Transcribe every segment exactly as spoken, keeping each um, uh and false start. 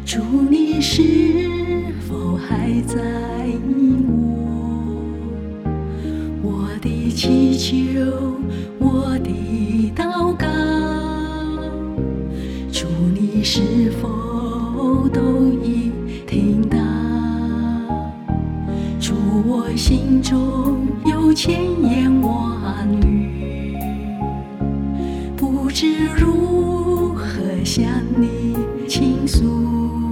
主，你是否还在意我？我的祈求，我的祷告，主，你是否都已听到？主，我心中有千言万语，不知如何向你倾诉。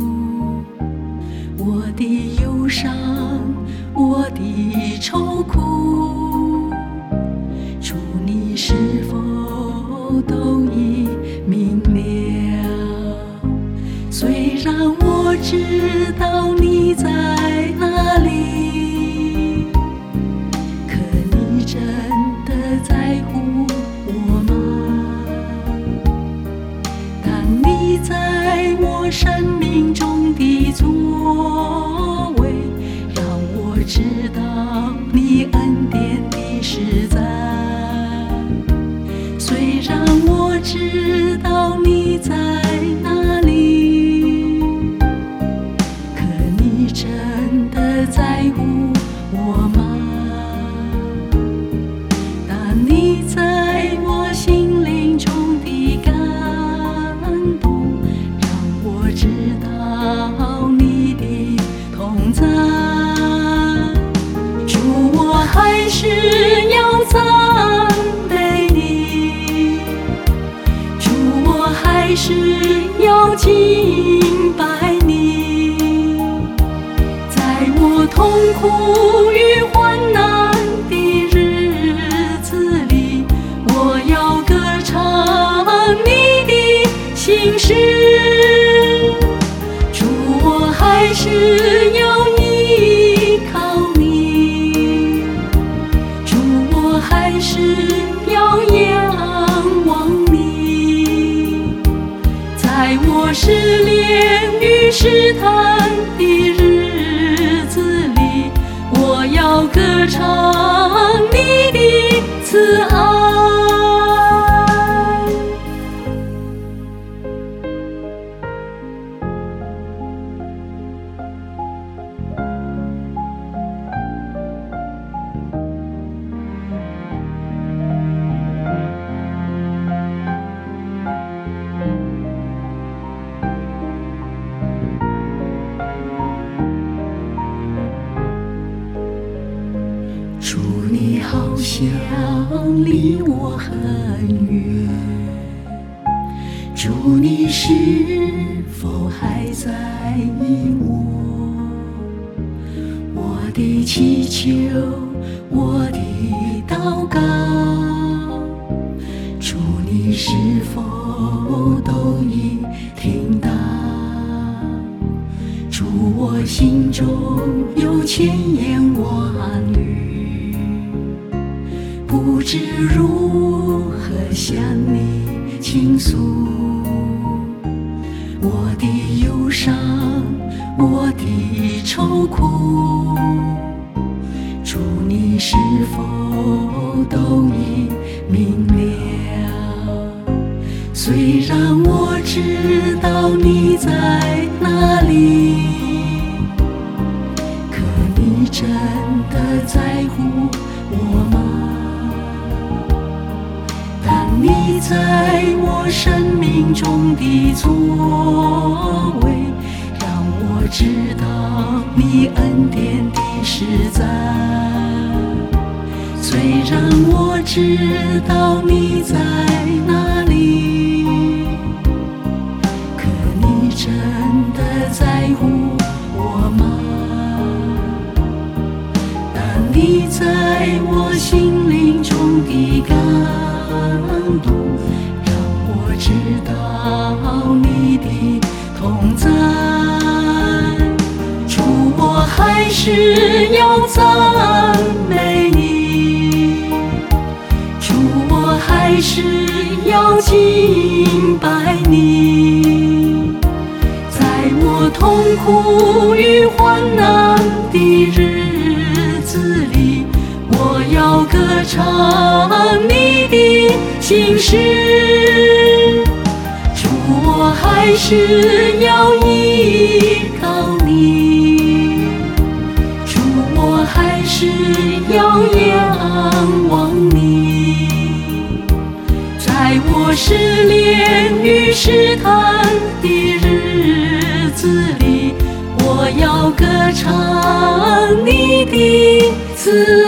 我的忧伤，我的愁苦，主，你是否都已明了？虽然我知道你在哪里，可你真的在乎我吗？当你在我生命中的作为，让我知道你恩典的实在。虽然我知道你在哪里，可你真的在乎我吗？当你在我心灵中的感动，让我知道你的同在。主，我还是要赞美你，主，我还是要敬拜你。在我痛苦与患难的日子里，我要歌唱你的心事。主，我还是要依靠你，主，我还是要仰望你。在我失恋与试探的日子里，我要歌唱你的慈爱。主，你好像离我很远，主，你是否还在意我？我的祈求，我的祷告，主，你是否都已听到？主，我心中有千言万语，不知如何向你倾诉。我的忧伤，我的愁苦，主，你是否都已明了？虽然我知道你在哪里，可你真的在乎我吗？当你在我生命中的作为，让我知道你恩典的实在。虽然我知道你在哪里，可你真的在乎我吗？当你在我心灵中的感动，让我知道你的同在。主，我还是要赞美你，主，我还是要敬拜你。在我痛苦与患难的日子里，我要歌唱你的心事。主，我还还是要依靠你，主，我还是要仰望你。在我失恋与试探的日子里，我要歌唱你的慈